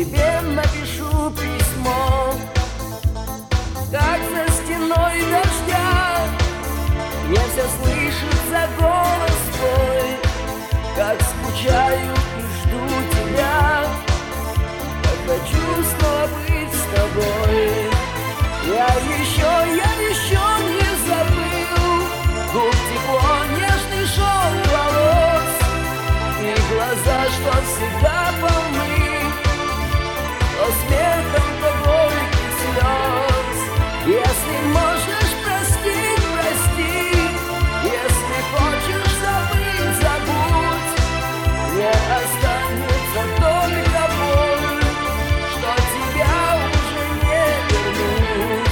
тебе напишу письмо, как за стеной дождя. Мне все слышится голос твой, как скучаю и жду тебя, как хочу снова быть с тобой. Я еще не забыл губ тепло, нежный шелк волос и глаза, что всегда полны то смехом, то горьких слез. Если можешь простить, прости, если хочешь забыть, забудь. Мне останется только боль, что тебя уже не вернуть.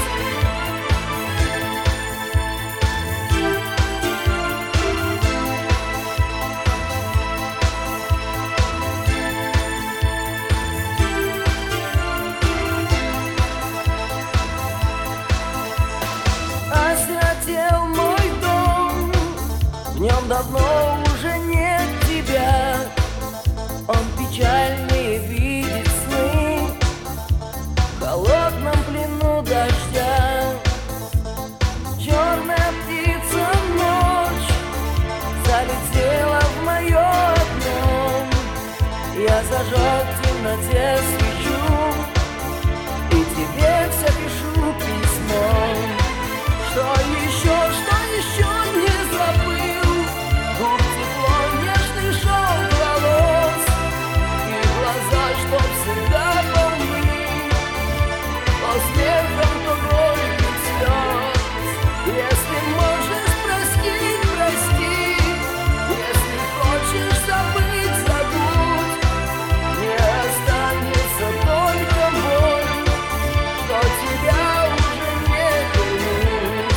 Осиротел мой дом, в нем давно уже нет тебя. Он печальнее видит сны в холодном плену дождя. Черная птица ночь залетела в мое окно. Я зажег в темноте свечу и тебе все пишу письмо. Что еще не забыл? Губ тепло, нежный шелк волос и глаза, что всегда полны то смехом, то горьких слез. Если можешь простить, прости, если хочешь забыть, забудь. Мне останется только боль, что тебя уже не вернуть.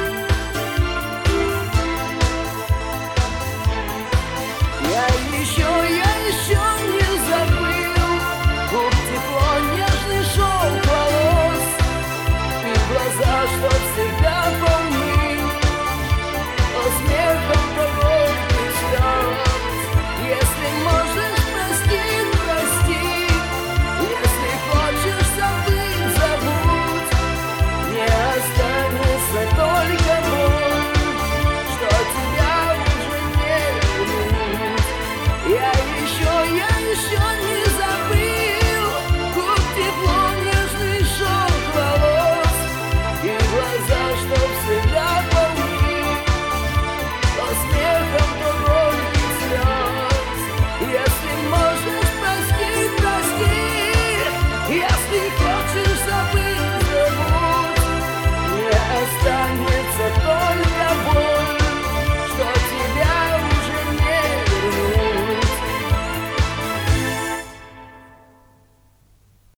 Я еще